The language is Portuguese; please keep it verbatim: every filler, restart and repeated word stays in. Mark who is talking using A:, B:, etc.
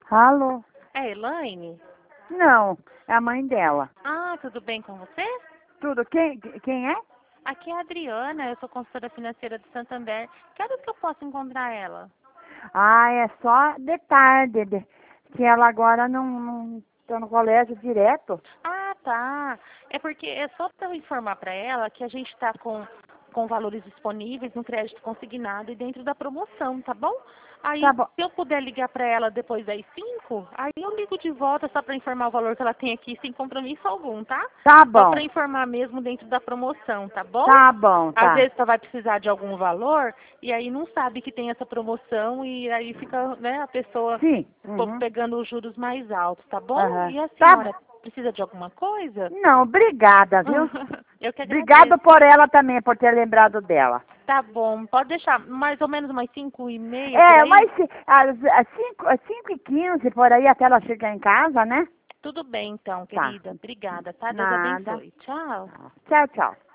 A: Alô?
B: É Elaine?
A: Não, é a mãe dela.
B: Ah, tudo bem com você?
A: Tudo. Quem, quem é?
B: Aqui é a Adriana, eu sou consultora financeira do Santander. Que horas que eu posso encontrar ela?
A: Ah, é só de tarde, de- que ela agora não, não tá no colégio direto.
B: Ah, tá. É porque é só para eu informar para ela que a gente está com, com valores disponíveis no crédito consignado e dentro da promoção, tá bom? Aí,
A: Tá bom.
B: se eu puder ligar para ela depois das cinco, aí eu ligo de volta só para informar o valor que ela tem aqui sem compromisso algum, tá?
A: Tá
B: Só
A: bom.
B: para informar mesmo dentro da promoção, tá bom?
A: Tá bom,
B: Às
A: tá.
B: vezes ela vai precisar de algum valor e aí não sabe que tem essa promoção e aí fica, né, a pessoa
A: Sim.
B: pô,
A: Uhum.
B: pegando os juros mais altos, tá bom?
A: Aham.
B: E a
A: Tá.
B: senhora precisa de alguma coisa?
A: Não, obrigada, viu?
B: Eu que
A: Obrigado
B: agradeço.
A: por ela também, por ter lembrado dela.
B: Tá bom, pode deixar mais ou menos umas cinco e meia por
A: É,
B: aí?
A: mas se- às às cinco, às cinco e quinze, por aí, até ela chegar em casa, né?
B: Tudo bem então,
A: Tá.
B: querida. Obrigada, tá? Deus
A: Nada.
B: abençoe. Tchau.
A: Tchau, tchau.